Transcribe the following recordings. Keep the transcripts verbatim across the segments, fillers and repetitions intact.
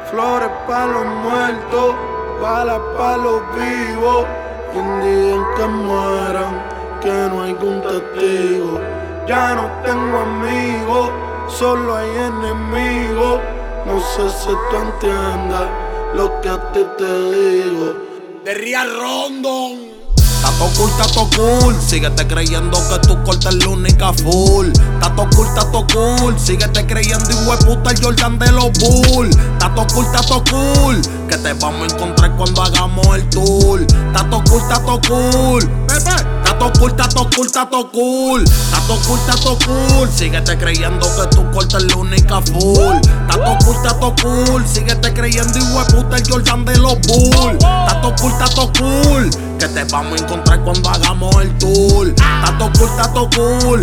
Flores pa' los muertos, balas pa' los vivos. Y un día en que mueran, que no hay un testigo. Ya no tengo amigos, solo hay enemigos. No sé si tú entiendas lo que a ti te digo. De Real Rondon. Tato cool, tato cool, síguete creyendo que tu corte es la única full. Tato cool, tato cool, síguete creyendo hijo de puta el Jordan de los Bulls. Tato cool, tato cool, que te vamos a encontrar cuando hagamos el tour. Tato cool, tato cool, bebé. Tato cool, tato cool, tato cool. Tato cool, tato cool, síguete creyendo que tu corte es la única full. Tato cool, tato cool, síguete creyendo hijo de puta el Jordan de los Bulls. Tato cool, tato cool, que te vamos a encontrar cuando hagamos el tour. Tato cool, tato cool,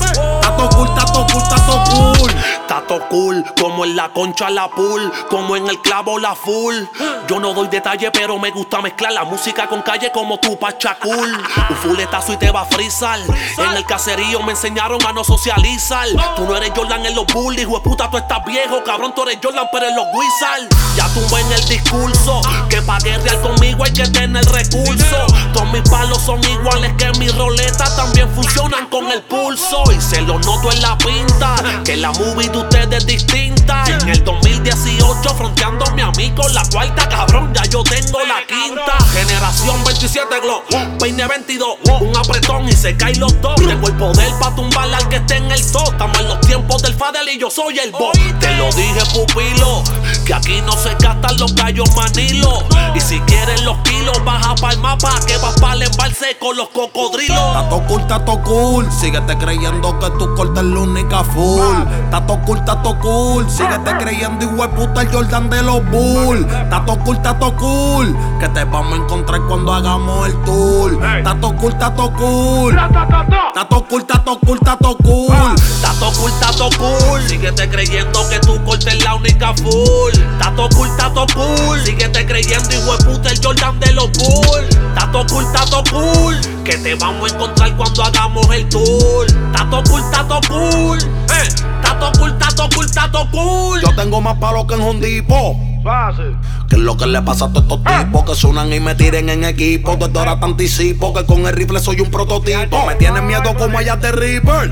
tato cool, tato cool, tato cool. Tato cool, como en la concha la pool, como en el clavo la full. Yo no doy detalle, pero me gusta mezclar la música con calle como tu Pachacul. Un fuletazo y te va a frizar. En el caserío me enseñaron a no socializar. Tú no eres Jordan en los Bulls, hijo de puta, tú estás viejo. Cabrón, tú eres Jordan, pero en los Wizards. Ya tumbé en el discurso que pa' guerrear conmigo hay que tener recursos. Todos mis palos son iguales que mis roletas, también funcionan con el pulso. Y se lo noto en la pinta, que la movie de ustedes es distinta. En el dos mil dieciocho, fronteándome a mí con la cuarta, cabrón, ya yo tengo la quinta. Generación veintisiete Glock, peine veintidós, un apretón y se caen los dos. Tengo el poder pa' tumbar al que esté en el top. Estamos en los tiempos del Fadel y yo soy el boss. Te lo dije, pupilo, que aquí no se gastan los gallos Manilo. Y si quieren los kilos, baja pa'l mapa, que vas pa'l embalse con los cocodrilos. Tato cool, tato cool, síguete creyendo que tu corte es la única full. Tato cool, tato cool, síguete creyendo hijo de puta el Jordan de los Bulls. Tato cool, tato cool, que te vamos a encontrar cuando hagamos el tour. Tato cool, tato cool, tato cool, tato cool, tato cool. Tato cool, tato cool, síguete creyendo que tu corte es la única full. Tato cool, tato cool, síguete creyendo hijo de puta el Jordan de los Bulls. Tato cool, tato cool, que te vamos a encontrar cuando hagamos el tour. Tato cool, tato cool, eh. Tato cool, tato cool, tato cool. Yo tengo más palo que en Home Depot. Fácil. Que es lo que le pasa a todos estos tipos que suenan y me tiren en equipo. Desde ahora te anticipo que con el rifle soy un prototipo. Me tienen miedo como allá de Reaper.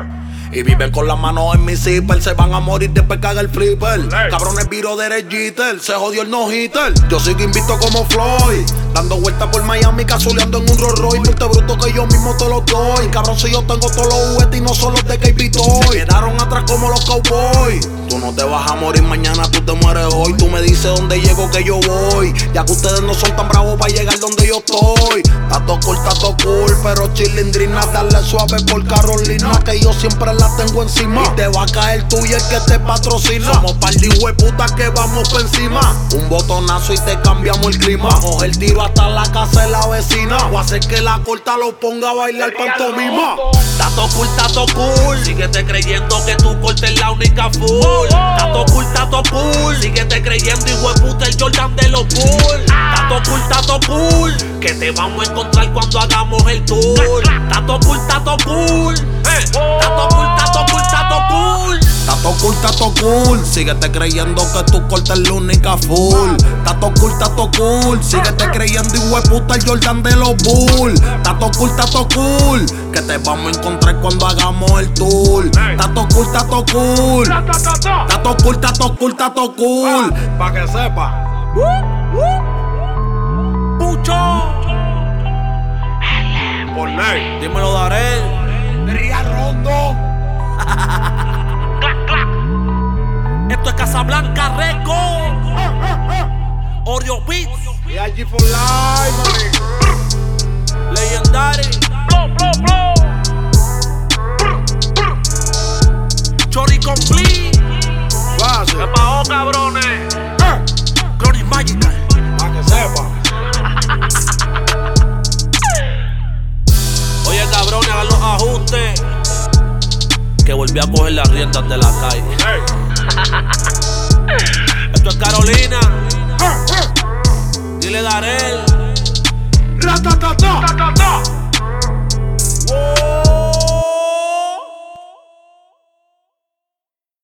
Y viven con las manos en mi zipper. Se van a morir después que haga el flipper. Cabrones viro de Jeter, se jodió el no-hitter. Yo sigo invicto como Floyd, dando vueltas por Miami, cazuleando en un Rolls Royce. Monte bruto que yo mismo te lo doy. Cabrón, si yo tengo todos los juguetes y no solo los de K B Toy. Se quedaron atrás como los cowboys. Tú no te vas a morir mañana, tú te mueres hoy. Tú me dices dónde llego que yo voy, ya que ustedes no son tan bravos para llegar donde yo estoy. Tato cool, tato cool, pero chilindrina, darle suave por Carolina, que yo siempre la tengo encima. Y te va a caer tú y el que te patrocina. Somos par de hueputas que vamos por encima. Un botonazo y te cambiamos el clima. Vamos el tiro hasta la casa de la vecina. O hacer que la corta lo ponga a bailar pantomima. Tato cool, tato cool, síguete creyendo que tu corte es la única full. Tato cool, tato cool, síguete creyendo hijo de puta el Jordan de los Bulls. Tato cool, tato cool, que te vamos a encontrar cuando hagamos el tour. Tato cool, tato cool, eh. Tato cool, tato cool, tato cool. Tato cool, tato cool, síguete creyendo que tu corte es la única full. Tato cool, tato cool, síguete creyendo hijo de puta el Jordan de los Bulls. Tato cool, tato cool, que te vamos a encontrar cuando hagamos el tour. Tato cool, tato cool, tato cool, tato cool, tato cool. Pa' que sepa. Pucho. Por ley, dímelo Darel. Real Rondon. Clac, clac. Esto es Casablanca Records. Oreo Beats. Y I G for life, mami. Legendary. Blow, blow, blow. Chori complete. Fácil. ¿Qué pasó, cabrones? Chronic Magical. Pa' que sepa. Oye, cabrones, hagan los ajustes, que volví a coger las riendas de la calle. Hey.